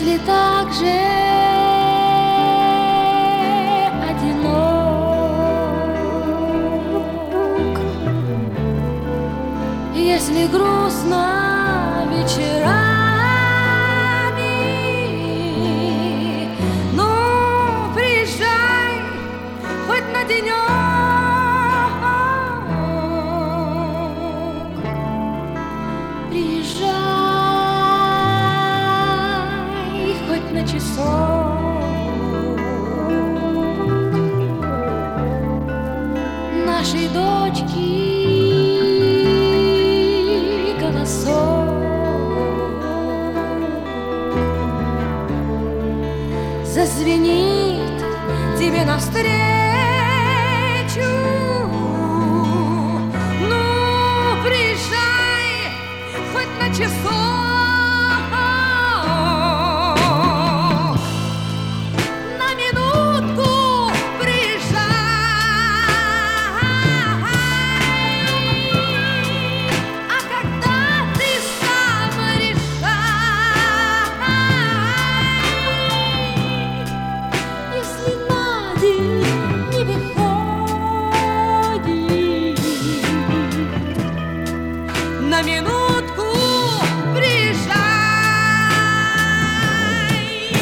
Если так же одинок, если грустно вечерами, ну, приезжай хоть на денек, приезжай хоть на часок. Нашей дочки голосок зазвенит тебе навстречу. Ну, приезжай хоть на часок. На минутку приезжай,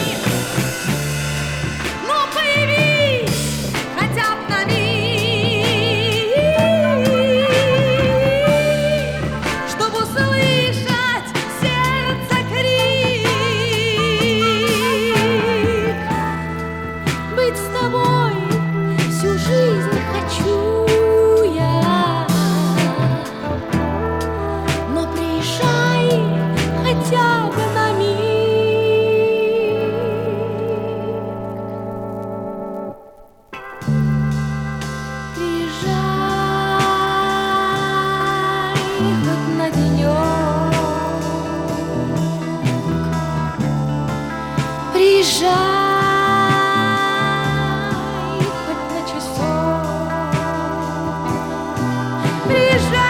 ну появись хотя бы на миг, чтобы услышать сердце крик. Быть с тобой всю жизнь хочу я. Хотя бы на миг. Приезжай хоть на денек. Приезжай хоть на часок. Приезжай.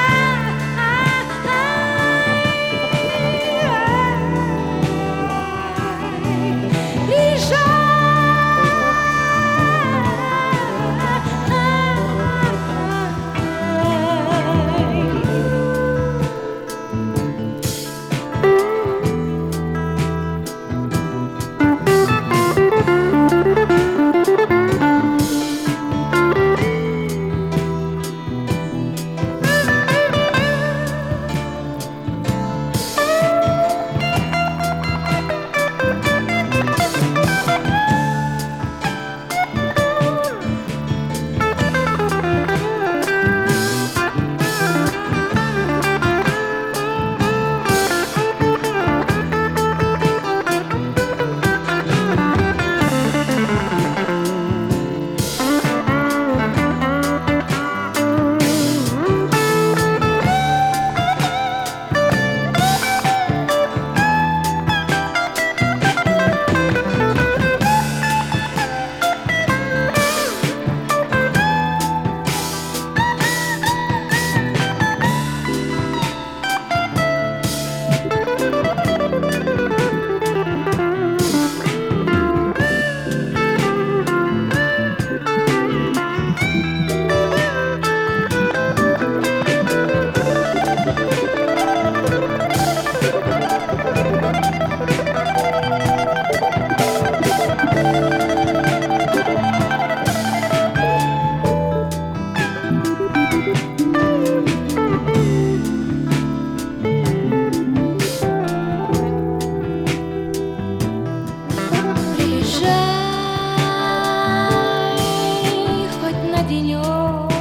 Приезжай хоть на денек.